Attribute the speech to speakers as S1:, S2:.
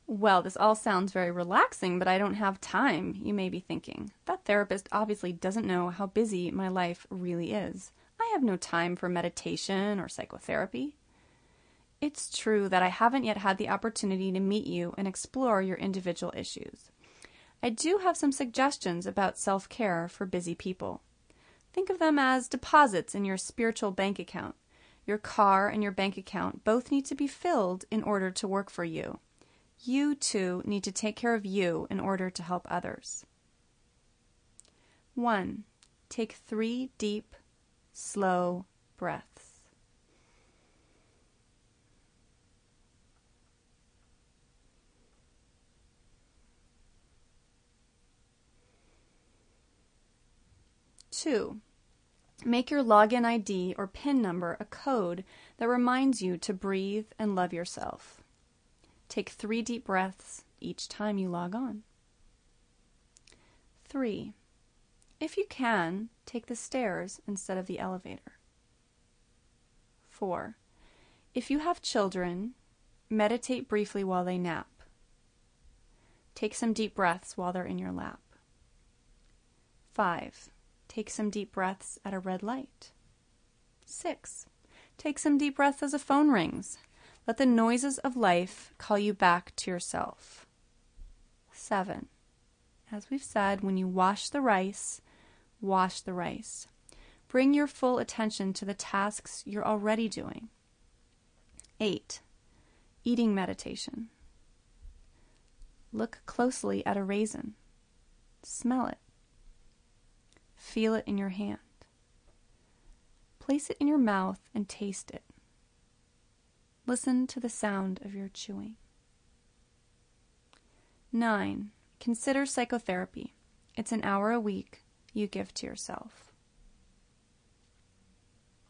S1: Well, this all sounds very relaxing, but I don't have time, you may be thinking. That therapist obviously doesn't know how busy my life really is. I have no time for meditation or psychotherapy. It's true that I haven't yet had the opportunity to meet you and explore your individual issues. I do have some suggestions about self-care for busy people. Think of them as deposits in your spiritual bank account. Your car and your bank account both need to be filled in order to work for you. You, too, need to take care of you in order to help others. 1. Take 3 deep, slow breaths. 2. Make your login ID or PIN number a code that reminds you to breathe and love yourself. Take 3 deep breaths each time you log on. 3. If you can, take the stairs instead of the elevator. 4. If you have children, meditate briefly while they nap. Take some deep breaths while they're in your lap. 5. Take some deep breaths at a red light. 6. Take some deep breaths as a phone rings. Let the noises of life call you back to yourself. 7. As we've said, when you wash the rice, wash the rice. Bring your full attention to the tasks you're already doing. 8. Eating meditation. Look closely at a raisin. Smell it. Feel it in your hand. Place it in your mouth and taste it. Listen to the sound of your chewing. 9. Consider psychotherapy. It's an hour a week you give to yourself.